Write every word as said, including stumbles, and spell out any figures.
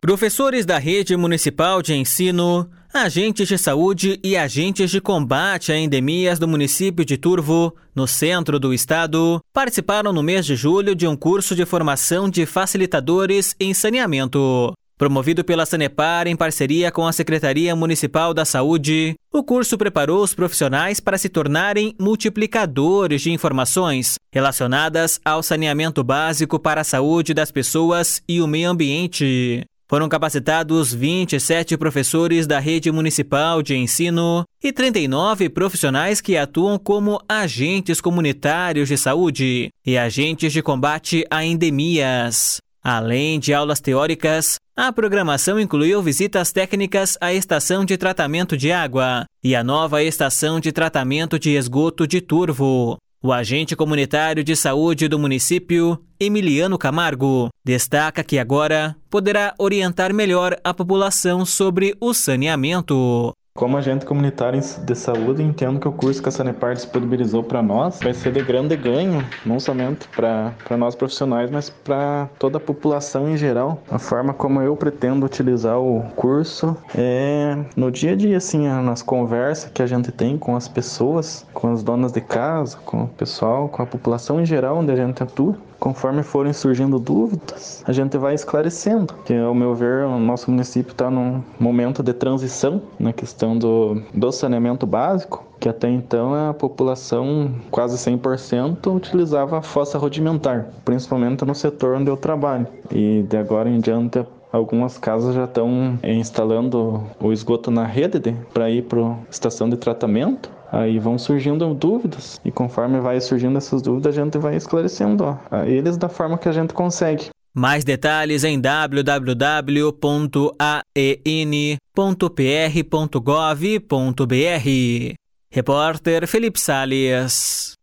Professores da Rede Municipal de Ensino, agentes de saúde e agentes de combate a endemias do município de Turvo, no centro do estado, participaram no mês de julho de um curso de formação de facilitadores em saneamento. Promovido pela Sanepar em parceria com a Secretaria Municipal da Saúde, o curso preparou os profissionais para se tornarem multiplicadores de informações relacionadas ao saneamento básico para a saúde das pessoas e o meio ambiente. Foram capacitados vinte e sete professores da Rede Municipal de Ensino e trinta e nove profissionais que atuam como agentes comunitários de saúde e agentes de combate a endemias. Além de aulas teóricas, a programação incluiu visitas técnicas à estação de tratamento de água e à nova estação de tratamento de esgoto de Turvo. O agente comunitário de saúde do município, Emiliano Camargo, destaca que agora poderá orientar melhor a população sobre o saneamento. Como agente comunitário de saúde, entendo que o curso que a Sanepar disponibilizou para nós vai ser de grande ganho, não somente para nós profissionais, mas para toda a população em geral. A forma como eu pretendo utilizar o curso é no dia a dia, assim, nas conversas que a gente tem com as pessoas, com as donas de casa, com o pessoal, com a população em geral onde a gente atua. Conforme forem surgindo dúvidas, a gente vai esclarecendo. Que, ao meu ver, o nosso município está num momento de transição na questão do, do saneamento básico, que até então a população, quase cem por cento, utilizava a fossa rudimentar, principalmente no setor onde eu trabalho. E de agora em diante, algumas casas já estão instalando o esgoto na rede para ir para a estação de tratamento. Aí vão surgindo dúvidas e conforme vai surgindo essas dúvidas, a gente vai esclarecendo ó, a eles da forma que a gente consegue. Mais detalhes em w w w ponto a e n ponto p r ponto gov ponto b r. Repórter Felipe Salles.